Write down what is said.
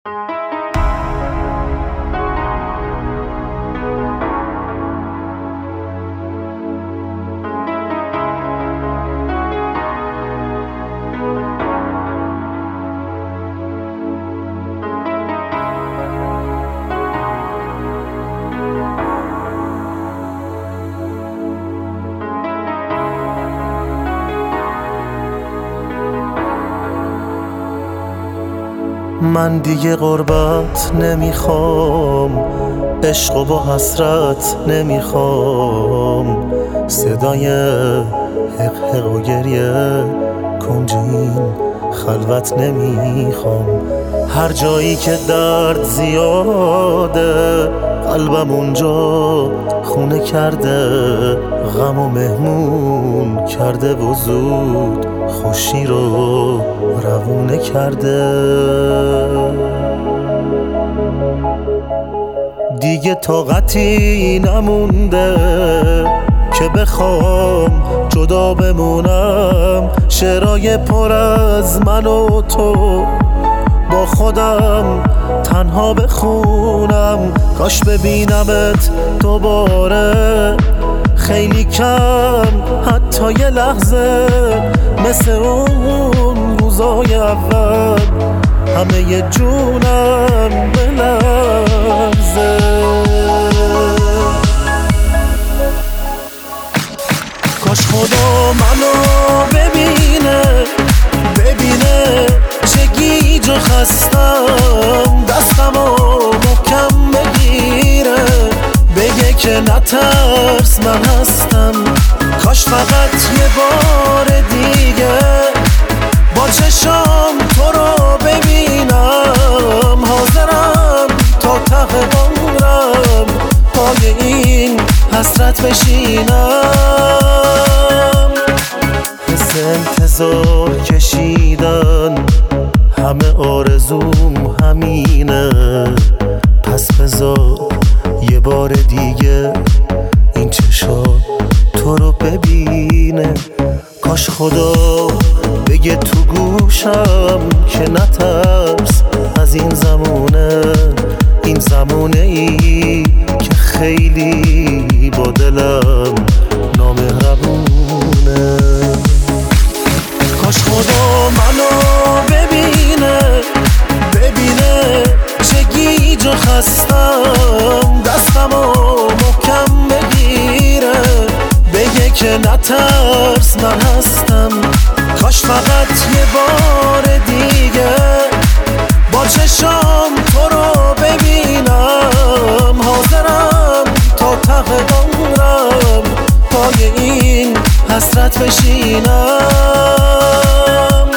من دیگه غربت نمیخوام، عشق و با حسرت نمیخوام، صدای حق حق و گریه کنج این خلوت نمیخوام. هر جایی که درد زیاده قلبم اونجا خونه کرده، غم و مهمون کرده و زود خوشی رو روونه کرده. دیگه طاقتی نمونده که بخوام جدا بمونم، شعرهای پر از من و تو با خودم تنها بخونم. کاش ببینمت دوباره خیلی کم، حتی یه لحظه، مثل اون روزای اول همه ی جونم بلرزه. کاش خدا منو ببینه چه گیج و خستم، دستمو محکم بگیره بگه که نترس من هستم. کاش فقط یه بار دیگه با چشام تو رو ببینم، حاضرم تا ته عمرم پای این حسرت بشینم. حس انتظار کشیدن همه آرزوم همینه، پس بذار یه بار دیگه این چشا تو رو ببینه. کاش خدا بگه تو گوشم که نترس از این زمونه، این زمونه ای که خیلی با دلم نامهربونه. کاش خدا منو ببینه چه گیج و خستم، دستمو محکم بگیره بگه که نترس من هستم. کاش فقط یه بار دیگه با چشام تو رو ببینم، حاضرم تا ته عمرم پای این حسرت بشینم.